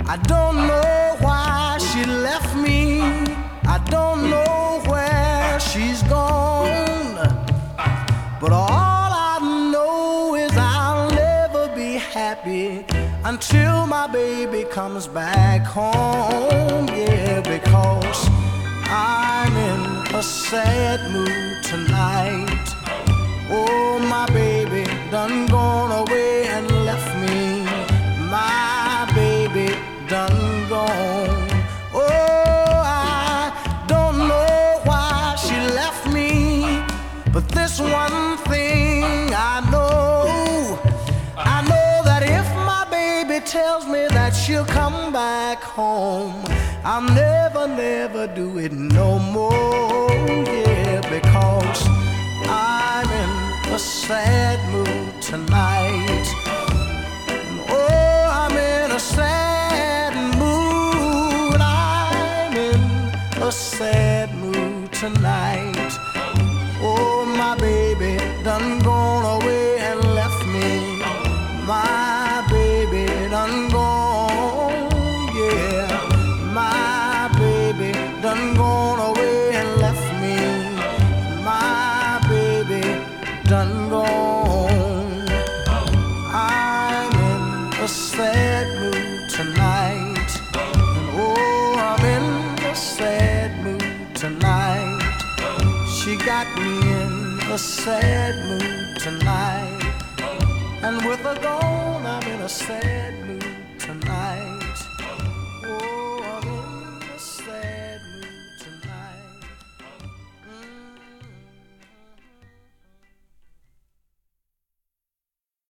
I don't know why she left me. I don't know where she's gone. But all I know is I'll never be happy until my baby comes back home. Yeah, because I'm in a sad mood tonight. Oh, my baby done gone away and left me. My baby done gone. Oh, I don't know why she left me, but this one thing I know that if my baby tells me that she'll come back home, I'll never, never do it no more. Yeah, because I'm in a sad mood tonight. Oh, I'm in a sad mood. I'm in a sad mood tonight. Oh, my baby done gone away and left me. My baby done gone, yeah. My baby done gone away and left me. My baby done gone. I'm in a sad mood tonight. And oh, I'm in a sad mood tonight. She got me in a sad mood tonight. And with her gone, I'm in a sad mood.